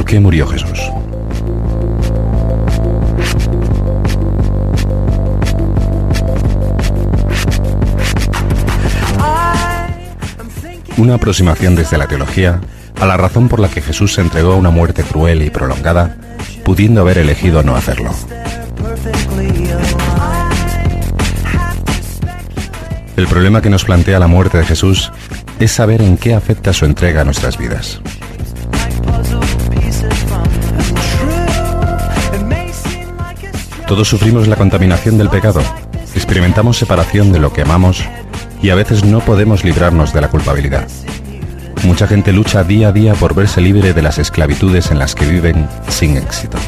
qué murió Jesús? Una aproximación desde la teología a la razón por la que Jesús se entregó a una muerte cruel y prolongada, pudiendo haber elegido no hacerlo. El problema que nos plantea la muerte de Jesús es saber en qué afecta su entrega a nuestras vidas. Todos sufrimos la contaminación del pecado, experimentamos separación de lo que amamos y a veces no podemos librarnos de la culpabilidad. Mucha gente lucha día a día por verse libre de las esclavitudes en las que viven sin éxito.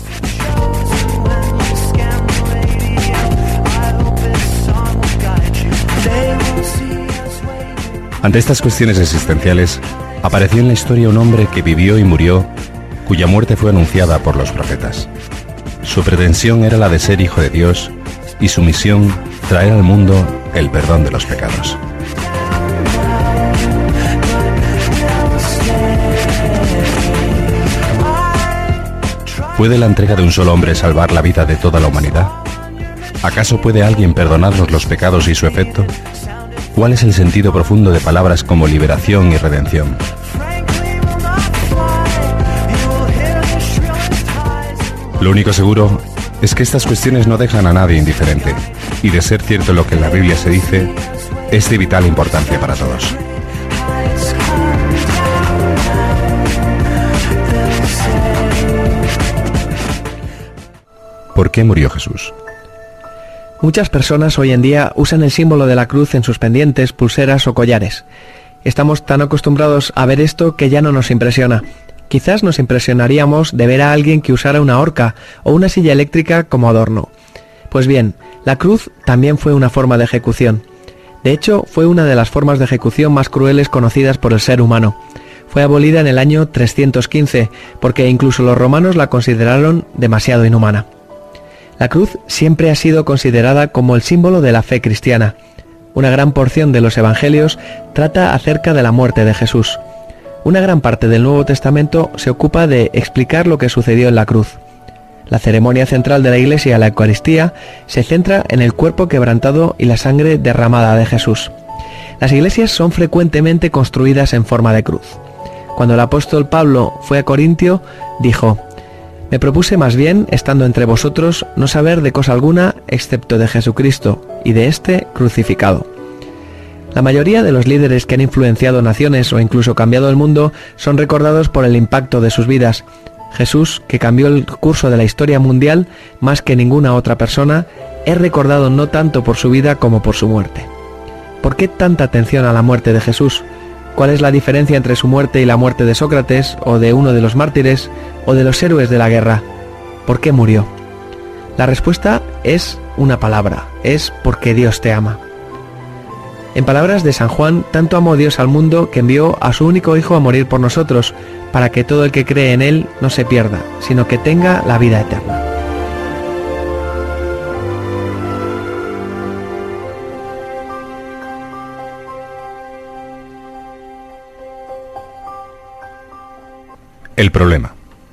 Ante estas cuestiones existenciales, apareció en la historia un hombre que vivió y murió, cuya muerte fue anunciada por los profetas. Su pretensión era la de ser hijo de Dios y su misión, traer al mundo el perdón de los pecados. ¿Puede la entrega de un solo hombre salvar la vida de toda la humanidad? ¿Acaso puede alguien perdonarnos los pecados y su efecto? ¿Cuál es el sentido profundo de palabras como liberación y redención? Lo único seguro es que estas cuestiones no dejan a nadie indiferente, y de ser cierto lo que en la Biblia se dice, es de vital importancia para todos. ¿Por qué murió Jesús? Muchas personas hoy en día usan el símbolo de la cruz en sus pendientes, pulseras o collares. Estamos tan acostumbrados a ver esto que ya no nos impresiona. Quizás nos impresionaríamos de ver a alguien que usara una horca o una silla eléctrica como adorno. Pues bien, la cruz también fue una forma de ejecución. De hecho, fue una de las formas de ejecución más crueles conocidas por el ser humano. Fue abolida en el año 315, porque incluso los romanos la consideraron demasiado inhumana. La cruz siempre ha sido considerada como el símbolo de la fe cristiana. Una gran porción de los evangelios trata acerca de la muerte de Jesús. Una gran parte del Nuevo Testamento se ocupa de explicar lo que sucedió en la cruz. La ceremonia central de la Iglesia, la Eucaristía, se centra en el cuerpo quebrantado y la sangre derramada de Jesús. Las iglesias son frecuentemente construidas en forma de cruz. Cuando el apóstol Pablo fue a Corintio, dijo: «Me propuse más bien, estando entre vosotros, no saber de cosa alguna excepto de Jesucristo y de éste crucificado». La mayoría de los líderes que han influenciado naciones o incluso cambiado el mundo son recordados por el impacto de sus vidas. Jesús, que cambió el curso de la historia mundial más que ninguna otra persona, es recordado no tanto por su vida como por su muerte. ¿Por qué tanta atención a la muerte de Jesús? ¿Cuál es la diferencia entre su muerte y la muerte de Sócrates, o de uno de los mártires, o de los héroes de la guerra? ¿Por qué murió? La respuesta es una palabra: es porque Dios te ama. En palabras de San Juan, tanto amó Dios al mundo que envió a su único Hijo a morir por nosotros, para que todo el que cree en Él no se pierda, sino que tenga la vida eterna. El problema.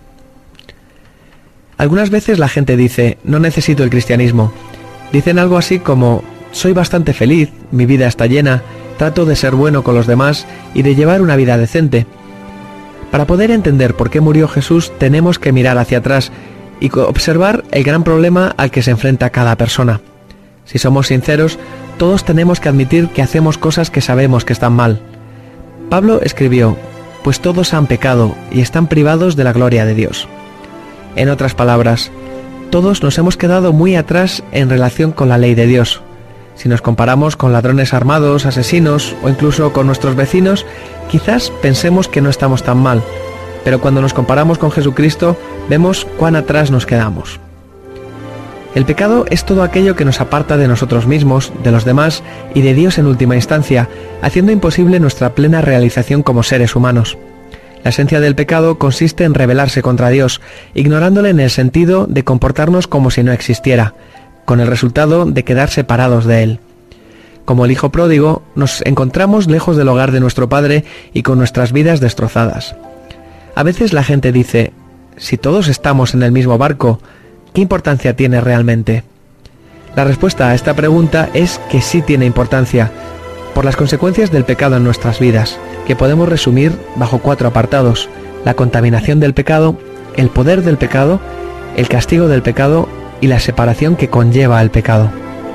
Algunas veces la gente dice: no necesito el cristianismo. Dicen algo así como: soy bastante feliz, mi vida está llena, trato de ser bueno con los demás y de llevar una vida decente. Para poder entender por qué murió Jesús, tenemos que mirar hacia atrás y observar el gran problema al que se enfrenta cada persona. Si somos sinceros, todos tenemos que admitir que hacemos cosas que sabemos que están mal. Pablo escribió: pues todos han pecado y están privados de la gloria de Dios. En otras palabras, todos nos hemos quedado muy atrás en relación con la ley de Dios. Si nos comparamos con ladrones armados, asesinos o incluso con nuestros vecinos, quizás pensemos que no estamos tan mal, pero cuando nos comparamos con Jesucristo, vemos cuán atrás nos quedamos. El pecado es todo aquello que nos aparta de nosotros mismos, de los demás y de Dios en última instancia, haciendo imposible nuestra plena realización como seres humanos. La esencia del pecado consiste en rebelarse contra Dios, ignorándole en el sentido de comportarnos como si no existiera, con el resultado de quedar separados de Él. Como el hijo pródigo, nos encontramos lejos del hogar de nuestro Padre y con nuestras vidas destrozadas. A veces la gente dice: si todos estamos en el mismo barco, ¿qué importancia tiene realmente? La respuesta a esta pregunta es que sí tiene importancia, por las consecuencias del pecado en nuestras vidas, que podemos resumir bajo 4 apartados: la contaminación del pecado, el poder del pecado, el castigo del pecado y la separación que conlleva el pecado.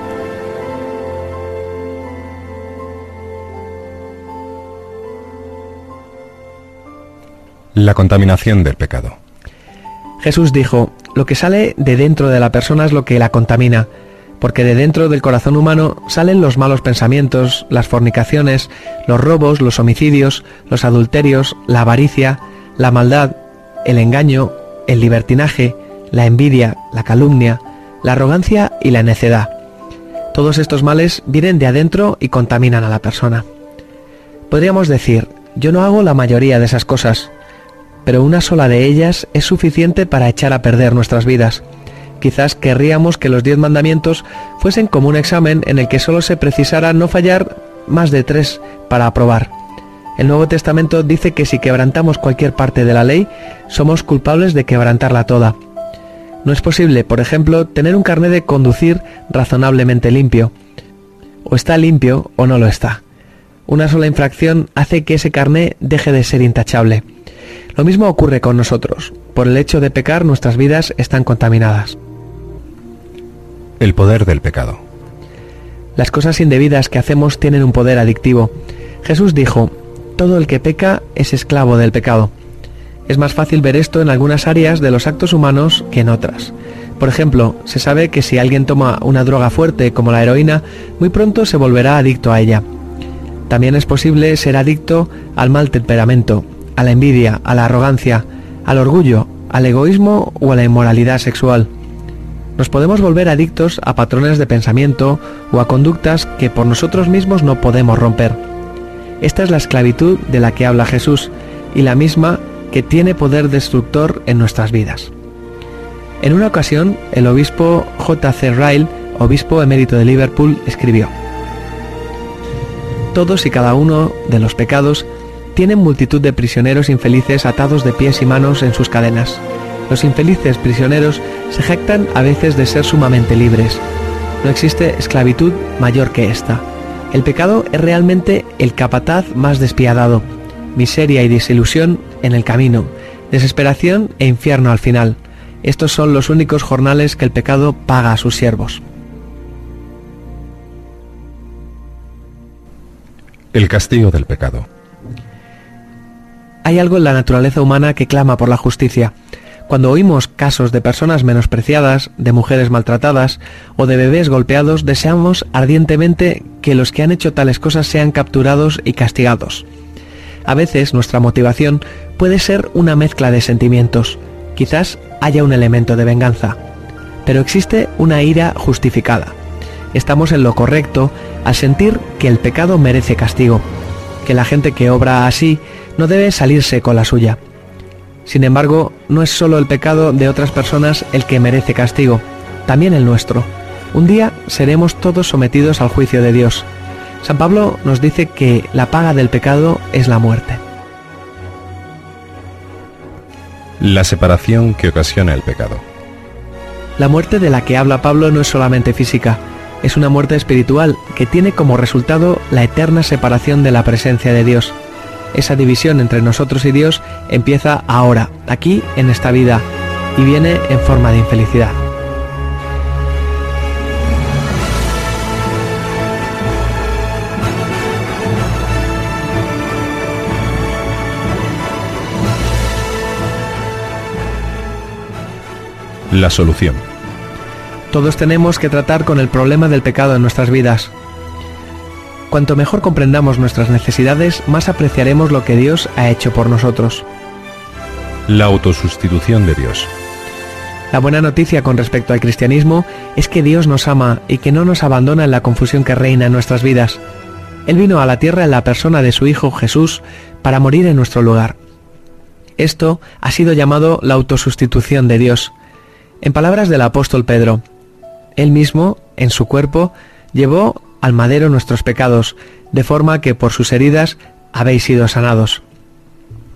La contaminación del pecado. Jesús dijo: lo que sale de dentro de la persona es lo que la contamina, porque de dentro del corazón humano salen los malos pensamientos, las fornicaciones, los robos, los homicidios, los adulterios, la avaricia, la maldad, el engaño, el libertinaje, la envidia, la calumnia, la arrogancia y la necedad. Todos estos males vienen de adentro y contaminan a la persona. Podríamos decir: yo no hago la mayoría de esas cosas, pero una sola de ellas es suficiente para echar a perder nuestras vidas. Quizás querríamos que los 10 mandamientos fuesen como un examen en el que solo se precisara no fallar más de 3 para aprobar. El Nuevo Testamento dice que si quebrantamos cualquier parte de la ley, somos culpables de quebrantarla toda. No es posible, por ejemplo, tener un carné de conducir razonablemente limpio. O está limpio o no lo está. Una sola infracción hace que ese carné deje de ser intachable. Lo mismo ocurre con nosotros. Por el hecho de pecar, nuestras vidas están contaminadas. El poder del pecado. Las cosas indebidas que hacemos tienen un poder adictivo. Jesús dijo: todo el que peca es esclavo del pecado. Es más fácil ver esto en algunas áreas de los actos humanos que en otras. Por ejemplo, se sabe que si alguien toma una droga fuerte como la heroína, muy pronto se volverá adicto a ella. También es posible ser adicto al mal temperamento, a la envidia, a la arrogancia, al orgullo, al egoísmo o a la inmoralidad sexual. Nos podemos volver adictos a patrones de pensamiento o a conductas que por nosotros mismos no podemos romper. Esta es la esclavitud de la que habla Jesús y la misma que tiene poder destructor en nuestras vidas. En una ocasión, el obispo J.C. Ryle, obispo emérito de Liverpool, escribió: todos y cada uno de los pecados tienen multitud de prisioneros infelices atados de pies y manos en sus cadenas. Los infelices prisioneros se jactan a veces de ser sumamente libres. No existe esclavitud mayor que esta. El pecado es realmente el capataz más despiadado. Miseria y desilusión en el camino, desesperación e infierno al final. Estos son los únicos jornales que el pecado paga a sus siervos. El castigo del pecado. Hay algo en la naturaleza humana que clama por la justicia. Cuando oímos casos de personas menospreciadas, de mujeres maltratadas o de bebés golpeados, deseamos ardientemente que los que han hecho tales cosas sean capturados y castigados. A veces nuestra motivación puede ser una mezcla de sentimientos. Quizás haya un elemento de venganza, pero existe una ira justificada. Estamos en lo correcto al sentir que el pecado merece castigo, que la gente que obra así no debe salirse con la suya. Sin embargo, no es solo el pecado de otras personas el que merece castigo, también el nuestro. Un día seremos todos sometidos al juicio de Dios. San Pablo nos dice que la paga del pecado es la muerte. La separación que ocasiona el pecado. La muerte de la que habla Pablo no es solamente física, es una muerte espiritual que tiene como resultado la eterna separación de la presencia de Dios. Esa división entre nosotros y Dios empieza ahora, aquí, en esta vida, y viene en forma de infelicidad. La solución. Todos tenemos que tratar con el problema del pecado en nuestras vidas. Cuanto mejor comprendamos nuestras necesidades, más apreciaremos lo que Dios ha hecho por nosotros. La autosustitución de Dios. La buena noticia con respecto al cristianismo es que Dios nos ama y que no nos abandona en la confusión que reina en nuestras vidas. Él vino a la tierra en la persona de su Hijo Jesús para morir en nuestro lugar. Esto ha sido llamado la autosustitución de Dios. En palabras del apóstol Pedro, Él mismo, en su cuerpo, llevó al madero nuestros pecados, de forma que por sus heridas habéis sido sanados.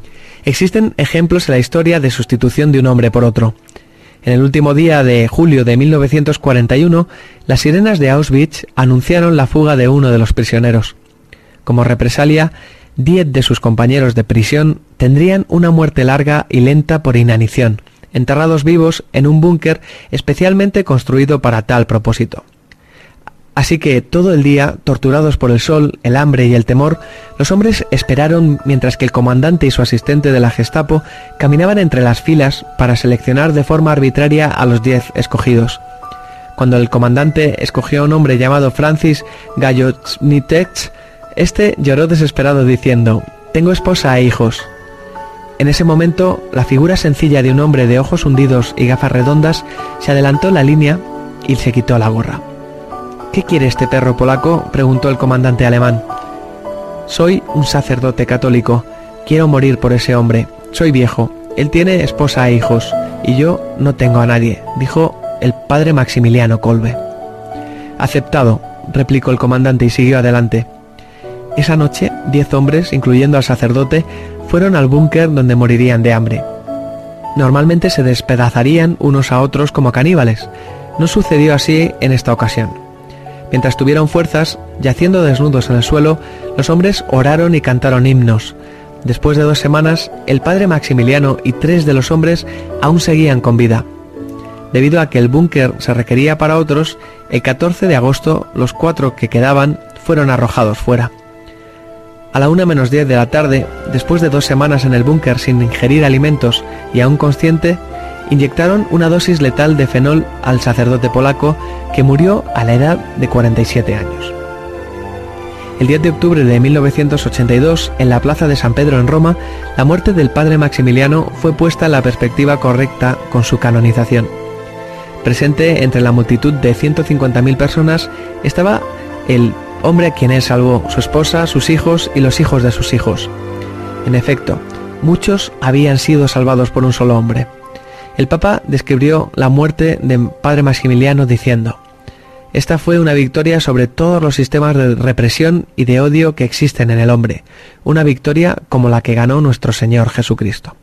Existen ejemplos en la historia de sustitución de un hombre por otro. En el último día de julio de 1941, las sirenas de Auschwitz anunciaron la fuga de uno de los prisioneros. Como represalia, 10 de sus compañeros de prisión tendrían una muerte larga y lenta por inanición, enterrados vivos en un búnker especialmente construido para tal propósito. Así que todo el día, torturados por el sol, el hambre y el temor, los hombres esperaron mientras que el comandante y su asistente de la Gestapo caminaban entre las filas para seleccionar de forma arbitraria a los 10 escogidos. Cuando el comandante escogió a un hombre llamado Francis Gajowniczek, este lloró desesperado diciendo: «Tengo esposa e hijos». En ese momento, la figura sencilla de un hombre de ojos hundidos y gafas redondas se adelantó en la línea y se quitó la gorra. «¿Qué quiere este perro polaco?», preguntó el comandante alemán. «Soy un sacerdote católico. Quiero morir por ese hombre. Soy viejo. Él tiene esposa e hijos, y yo no tengo a nadie», dijo el padre Maximiliano Kolbe. «Aceptado», replicó el comandante y siguió adelante. Esa noche, 10 hombres, incluyendo al sacerdote, fueron al búnker donde morirían de hambre. Normalmente se despedazarían unos a otros como caníbales. No sucedió así en esta ocasión. Mientras tuvieron fuerzas, yaciendo desnudos en el suelo, los hombres oraron y cantaron himnos. Después de 2 semanas, el padre Maximiliano y 3 de los hombres aún seguían con vida. Debido a que el búnker se requería para otros, el 14 de agosto los 4 que quedaban fueron arrojados fuera. A la 1:10 de la tarde, después de 2 semanas en el búnker sin ingerir alimentos y aún consciente, inyectaron una dosis letal de fenol al sacerdote polaco, que murió a la edad de 47 años. El 10 de octubre de 1982, en la plaza de San Pedro en Roma, la muerte del padre Maximiliano fue puesta en la perspectiva correcta con su canonización. Presente entre la multitud de 150.000 personas estaba el hombre a quien él salvó, su esposa, sus hijos y los hijos de sus hijos. En efecto, muchos habían sido salvados por un solo hombre. El Papa describió la muerte del padre Maximiliano diciendo: «Esta fue una victoria sobre todos los sistemas de represión y de odio que existen en el hombre, una victoria como la que ganó nuestro Señor Jesucristo».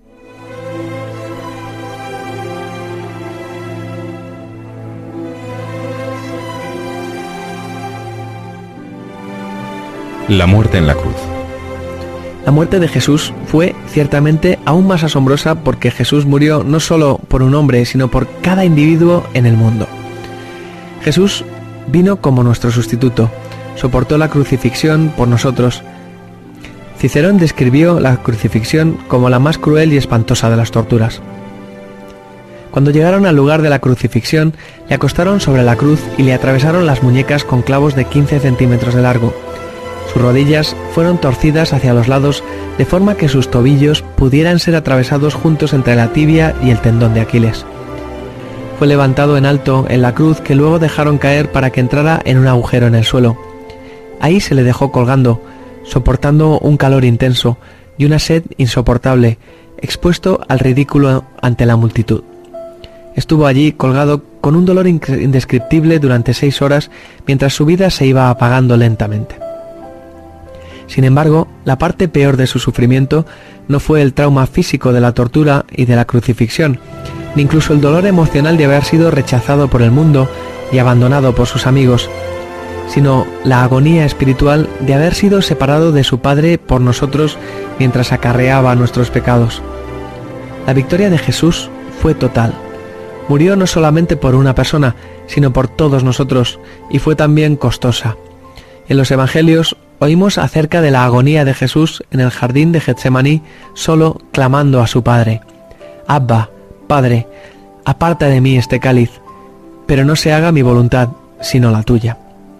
La muerte en la cruz. La muerte de Jesús fue ciertamente aún más asombrosa porque Jesús murió no solo por un hombre, sino por cada individuo en el mundo. Jesús vino como nuestro sustituto, soportó la crucifixión por nosotros. Cicerón describió la crucifixión como la más cruel y espantosa de las torturas. Cuando llegaron al lugar de la crucifixión, le acostaron sobre la cruz y le atravesaron las muñecas con clavos de 15 centímetros de largo. Sus rodillas fueron torcidas hacia los lados de forma que sus tobillos pudieran ser atravesados juntos entre la tibia y el tendón de Aquiles. Fue levantado en alto en la cruz que luego dejaron caer para que entrara en un agujero en el suelo. Ahí se le dejó colgando, soportando un calor intenso y una sed insoportable, expuesto al ridículo ante la multitud. Estuvo allí colgado con un dolor indescriptible durante 6 horas mientras su vida se iba apagando lentamente. Sin embargo, la parte peor de su sufrimiento no fue el trauma físico de la tortura y de la crucifixión, ni incluso el dolor emocional de haber sido rechazado por el mundo y abandonado por sus amigos, sino la agonía espiritual de haber sido separado de su Padre por nosotros mientras acarreaba nuestros pecados. La victoria de Jesús fue total. Murió no solamente por una persona, sino por todos nosotros, y fue también costosa. En los Evangelios oímos acerca de la agonía de Jesús en el jardín de Getsemaní, solo clamando a su Padre: «Abba, Padre, aparta de mí este cáliz, pero no se haga mi voluntad, sino la tuya».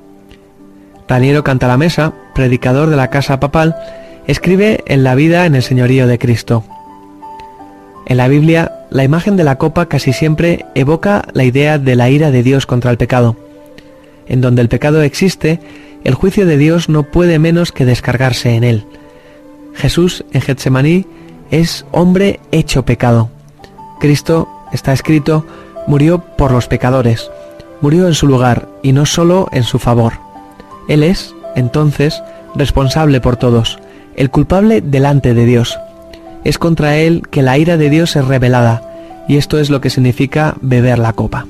Raniero Cantalamessa, predicador de la Casa Papal, escribe en La vida en el señorío de Cristo: «En la Biblia, la imagen de la copa casi siempre evoca la idea de la ira de Dios contra el pecado. En donde el pecado existe, el juicio de Dios no puede menos que descargarse en él. Jesús en Getsemaní es hombre hecho pecado. Cristo, está escrito, murió por los pecadores, murió en su lugar y no solo en su favor. Él es, entonces, responsable por todos, el culpable delante de Dios. es contra él que la ira de Dios es revelada, y esto es lo que significa beber la copa.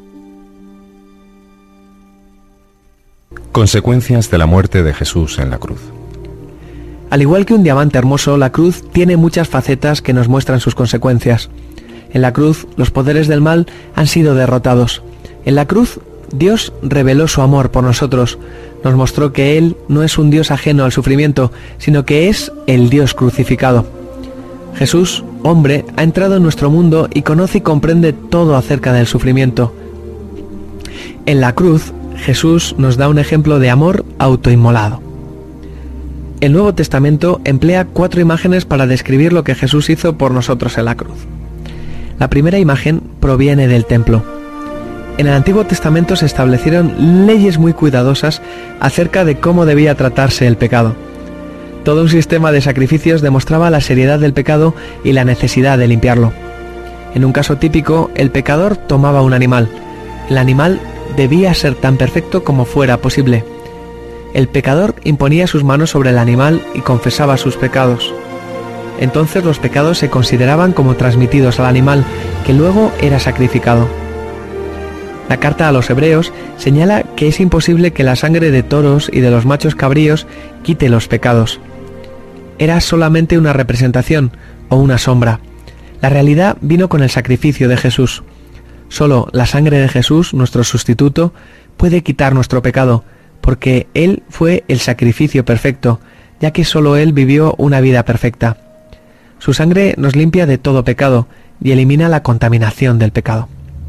Consecuencias de la muerte de Jesús en la cruz. Al igual que un diamante hermoso, la cruz tiene muchas facetas que nos muestran sus consecuencias. En la cruz, los poderes del mal han sido derrotados. En la cruz, Dios reveló su amor por nosotros. Nos mostró que Él no es un Dios ajeno al sufrimiento, sino que es el Dios crucificado. Jesús, hombre, ha entrado en nuestro mundo y conoce y comprende todo acerca del sufrimiento. En la cruz, Jesús nos da un ejemplo de amor autoinmolado. El Nuevo Testamento emplea 4 imágenes para describir lo que Jesús hizo por nosotros en la cruz. La primera imagen proviene del templo. En el Antiguo Testamento se establecieron leyes muy cuidadosas acerca de cómo debía tratarse el pecado. Todo un sistema de sacrificios demostraba la seriedad del pecado y la necesidad de limpiarlo. En un caso típico, el pecador tomaba un animal. El animal debía ser tan perfecto como fuera posible. El pecador imponía sus manos sobre el animal y confesaba sus pecados. Entonces los pecados se consideraban como transmitidos al animal, que luego era sacrificado. La carta a los Hebreos señala que es imposible que la sangre de toros y de los machos cabríos quite los pecados. Era solamente una representación o una sombra. La realidad vino con el sacrificio de Jesús. Solo la sangre de Jesús, nuestro sustituto, puede quitar nuestro pecado, porque Él fue el sacrificio perfecto, ya que solo Él vivió una vida perfecta. Su sangre nos limpia de todo pecado y elimina la contaminación del pecado.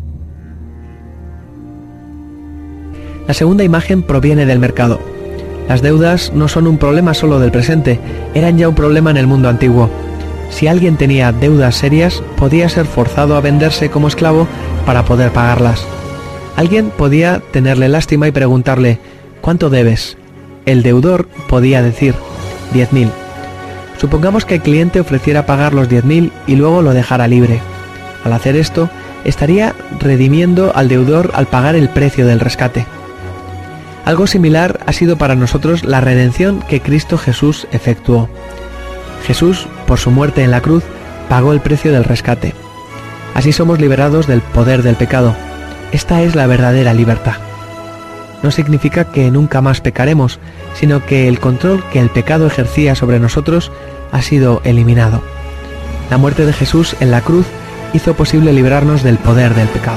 La segunda imagen proviene del mercado. Las deudas no son un problema solo del presente, eran ya un problema en el mundo antiguo. Si alguien tenía deudas serias, podía ser forzado a venderse como esclavo para poder pagarlas. Alguien podía tenerle lástima y preguntarle: ¿cuánto debes? El deudor podía decir: 10.000. Supongamos que el cliente ofreciera pagar los 10.000 y luego lo dejara libre. Al hacer esto, estaría redimiendo al deudor al pagar el precio del rescate. Algo similar ha sido para nosotros la redención que Cristo Jesús efectuó. Jesús, por su muerte en la cruz, pagó el precio del rescate. Así somos liberados del poder del pecado. Esta es la verdadera libertad. No significa que nunca más pecaremos, sino que el control que el pecado ejercía sobre nosotros ha sido eliminado. La muerte de Jesús en la cruz hizo posible librarnos del poder del pecado.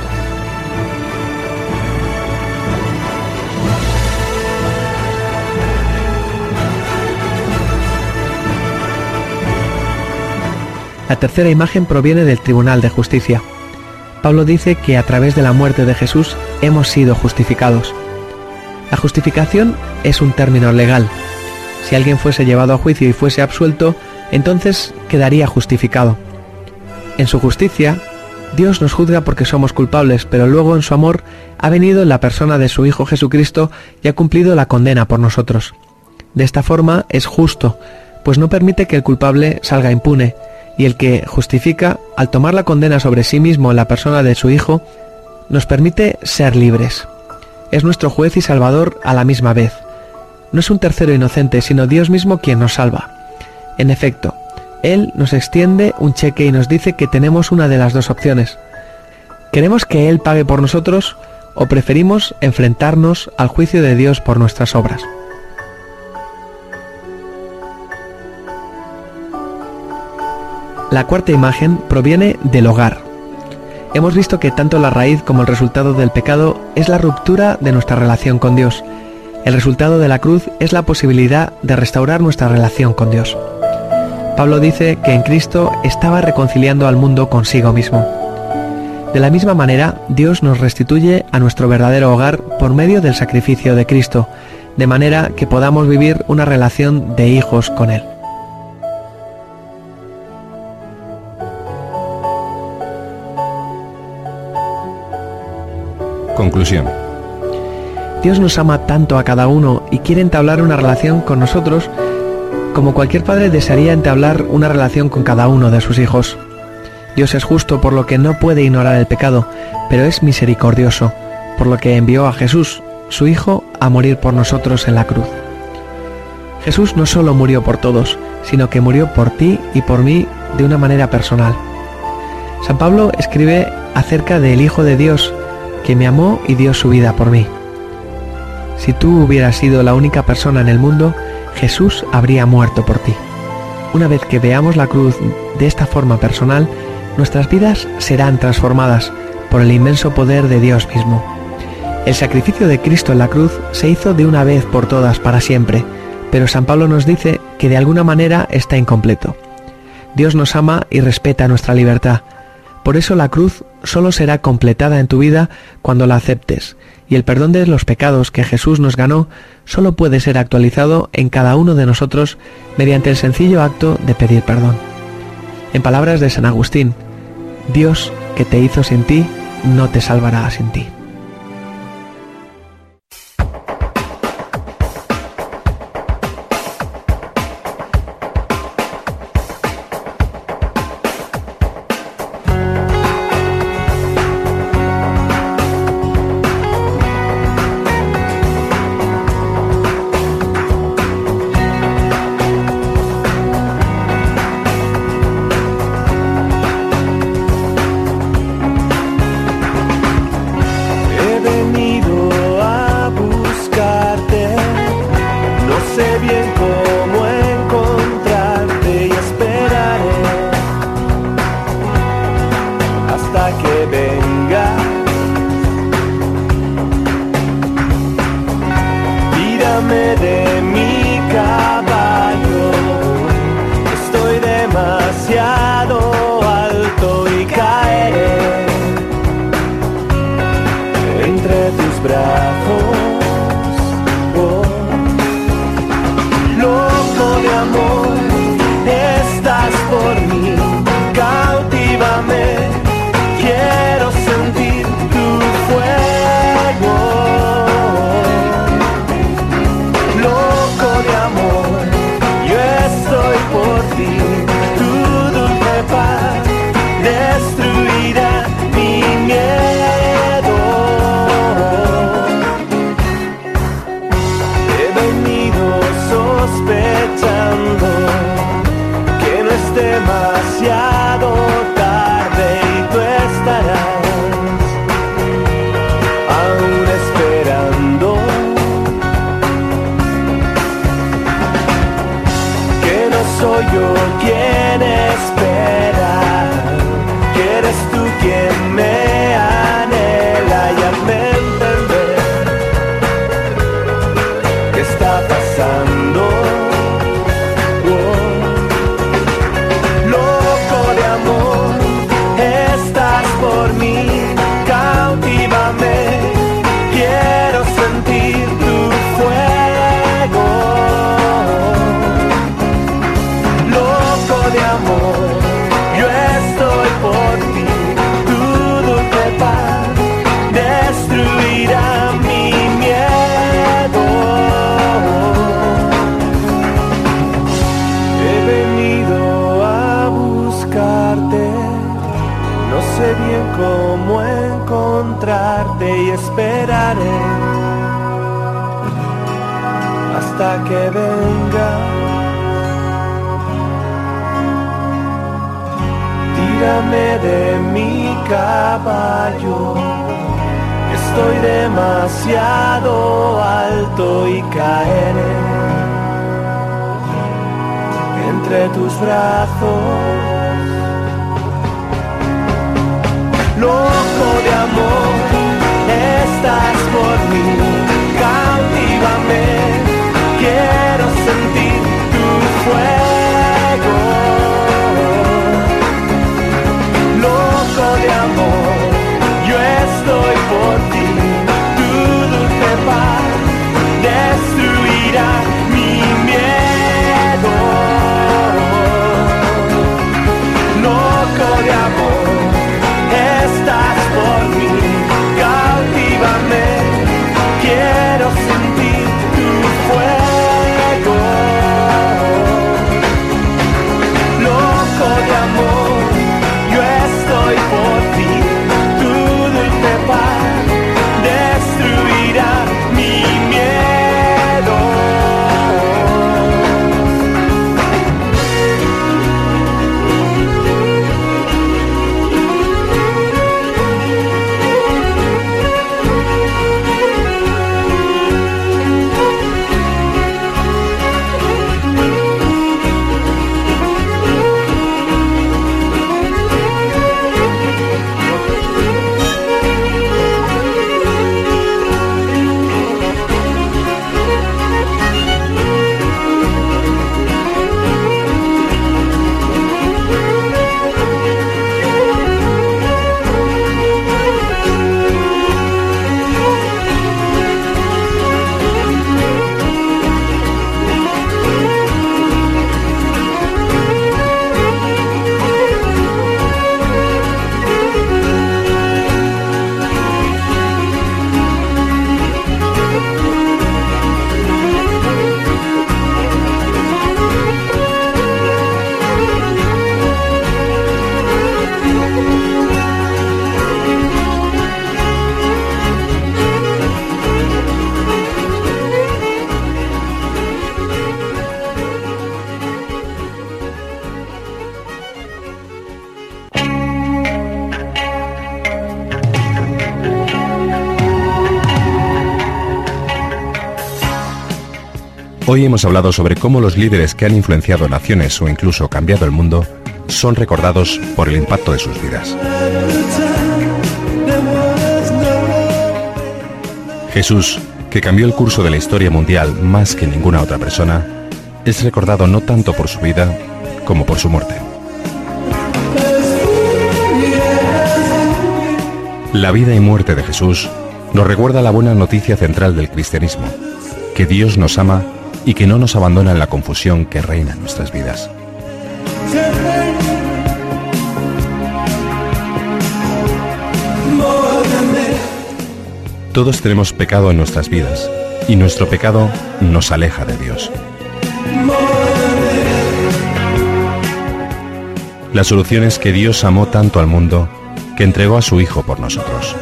La tercera imagen proviene del Tribunal de Justicia. Pablo dice que a través de la muerte de Jesús hemos sido justificados. La justificación es un término legal. Si alguien fuese llevado a juicio y fuese absuelto, entonces quedaría justificado. En su justicia, Dios nos juzga porque somos culpables, pero luego en su amor ha venido en la persona de su Hijo Jesucristo y ha cumplido la condena por nosotros. De esta forma es justo, pues no permite que el culpable salga impune, y el que justifica, al tomar la condena sobre sí mismo en la persona de su Hijo, nos permite ser libres. Es nuestro juez y salvador a la misma vez. No es un tercero inocente, sino Dios mismo quien nos salva. En efecto, Él nos extiende un cheque y nos dice que tenemos una de las dos opciones. ¿Queremos que Él pague por nosotros o preferimos enfrentarnos al juicio de Dios por nuestras obras? La cuarta imagen proviene del hogar. Hemos visto que tanto la raíz como el resultado del pecado es la ruptura de nuestra relación con Dios. El resultado de la cruz es la posibilidad de restaurar nuestra relación con Dios. Pablo dice que en Cristo estaba reconciliando al mundo consigo mismo. De la misma manera, Dios nos restituye a nuestro verdadero hogar por medio del sacrificio de Cristo, de manera que podamos vivir una relación de hijos con Él. Conclusión. Dios nos ama tanto a cada uno y quiere entablar una relación con nosotros como cualquier padre desearía entablar una relación con cada uno de sus hijos. Dios es justo, por lo que no puede ignorar el pecado, pero es misericordioso, por lo que envió a Jesús, su Hijo, a morir por nosotros en la cruz. Jesús no solo murió por todos, sino que murió por ti y por mí de una manera personal. San Pablo escribe acerca del Hijo de Dios, que me amó y dio su vida por mí. Si tú hubieras sido la única persona en el mundo, Jesús habría muerto por ti. Una vez que veamos la cruz de esta forma personal, nuestras vidas serán transformadas por el inmenso poder de Dios mismo. El sacrificio de Cristo en la cruz se hizo de una vez por todas para siempre, pero San Pablo nos dice que de alguna manera está incompleto. Dios nos ama y respeta nuestra libertad. Por eso la cruz solo será completada en tu vida cuando la aceptes, y el perdón de los pecados que Jesús nos ganó solo puede ser actualizado en cada uno de nosotros mediante el sencillo acto de pedir perdón. En palabras de San Agustín, Dios que te hizo sin ti, no te salvará sin ti. Hasta que venga, tírame de mi caballo, estoy demasiado alto y caeré entre tus brazos. Loco de amor, estás por mí, cautívame. Quiero sentir tu fuego, loco de amor, yo estoy por ti, tu dulce paz destruirá mi miedo, loco de amor, estás por mí. Hoy hemos hablado sobre cómo los líderes que han influenciado naciones o incluso cambiado el mundo son recordados por el impacto de sus vidas. Jesús, que cambió el curso de la historia mundial más que ninguna otra persona, es recordado no tanto por su vida como por su muerte. La vida y muerte de Jesús nos recuerda la buena noticia central del cristianismo, que Dios nos ama y que no nos abandona en la confusión que reina en nuestras vidas. Todos tenemos pecado en nuestras vidas y nuestro pecado nos aleja de Dios. La solución es que Dios amó tanto al mundo que entregó a su Hijo por nosotros.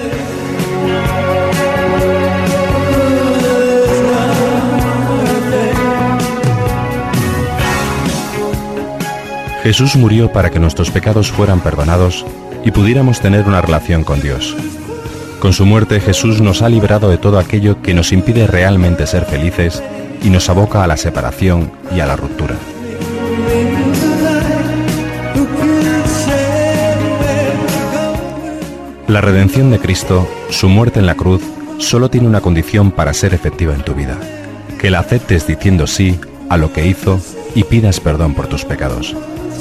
Jesús murió para que nuestros pecados fueran perdonados y pudiéramos tener una relación con Dios. Con su muerte, Jesús nos ha librado de todo aquello que nos impide realmente ser felices y nos aboca a la separación y a la ruptura. La redención de Cristo, su muerte en la cruz, solo tiene una condición para ser efectiva en tu vida: que la aceptes diciendo sí a lo que hizo y pidas perdón por tus pecados.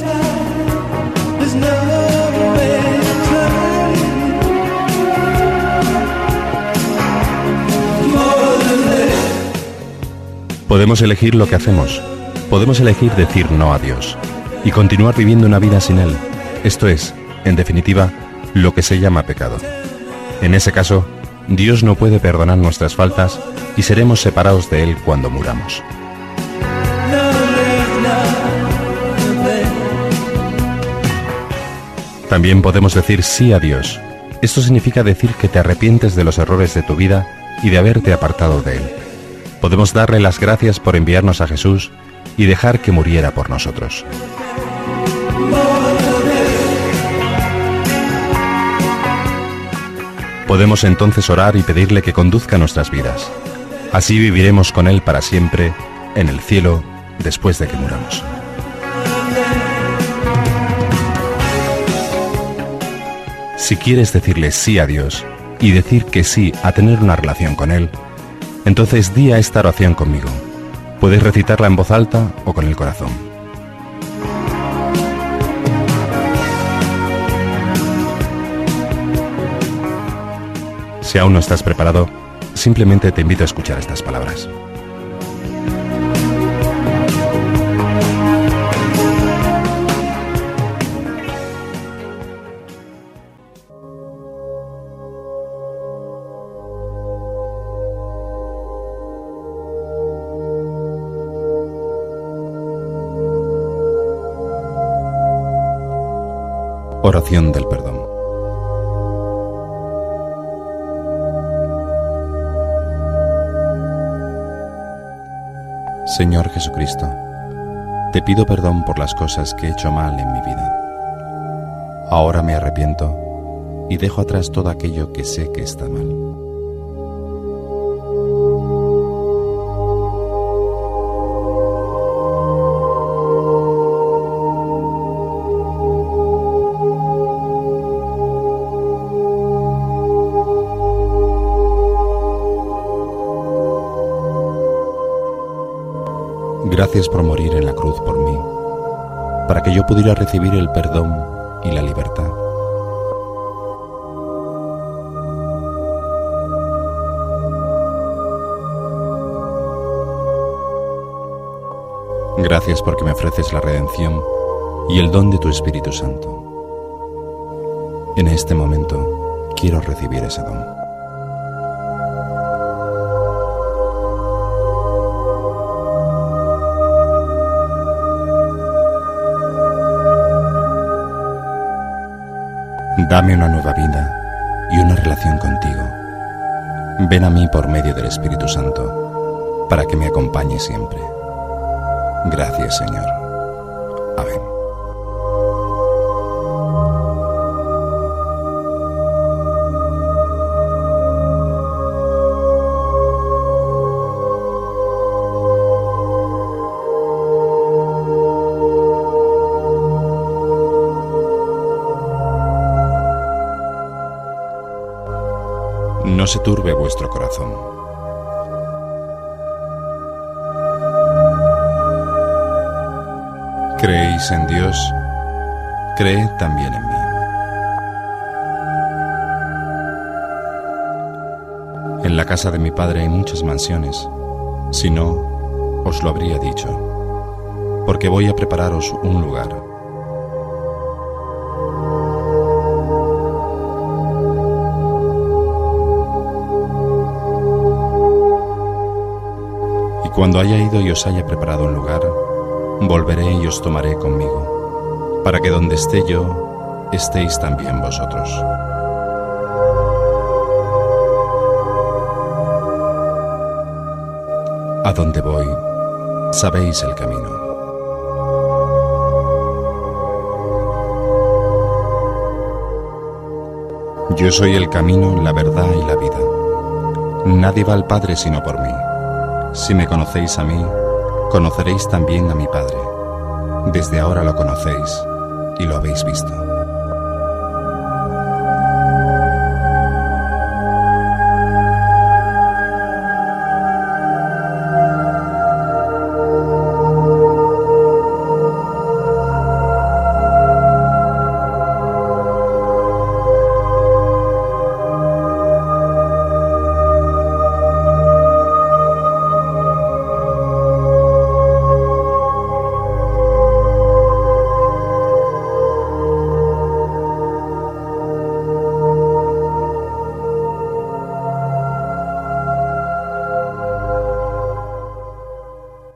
Podemos elegir lo que hacemos, podemos elegir decir no a Dios y continuar viviendo una vida sin Él. Esto es, en definitiva, lo que se llama pecado. En ese caso, Dios no puede perdonar nuestras faltas y seremos separados de Él cuando muramos. También podemos decir sí a Dios. Esto significa decir que te arrepientes de los errores de tu vida y de haberte apartado de Él. Podemos darle las gracias por enviarnos a Jesús y dejar que muriera por nosotros. Podemos entonces orar y pedirle que conduzca nuestras vidas. Así viviremos con Él para siempre, en el cielo, después de que muramos. Si quieres decirle sí a Dios y decir que sí a tener una relación con Él, entonces di a esta oración conmigo. Puedes recitarla en voz alta o con el corazón. Si aún no estás preparado, simplemente te invito a escuchar estas palabras. Oración del perdón. Señor Jesucristo, te pido perdón por las cosas que he hecho mal en mi vida. Ahora me arrepiento y dejo atrás todo aquello que sé que está mal. Gracias por morir en la cruz por mí, para que yo pudiera recibir el perdón y la libertad. Gracias porque me ofreces la redención y el don de tu Espíritu Santo. En este momento quiero recibir ese don. Dame una nueva vida y una relación contigo. Ven a mí por medio del Espíritu Santo, para que me acompañe siempre. Gracias, Señor. Amén. No se turbe vuestro corazón. ¿Creéis en Dios? Creed también en mí. En la casa de mi Padre hay muchas mansiones. Si no, os lo habría dicho, porque voy a prepararos un lugar. Y cuando haya ido y os haya preparado un lugar, volveré y os tomaré conmigo, para que donde esté yo, estéis también vosotros. A donde voy, sabéis el camino. Yo soy el camino, la verdad y la vida. Nadie va al Padre sino por mí. Si me conocéis a mí, conoceréis también a mi Padre. Desde ahora lo conocéis y lo habéis visto.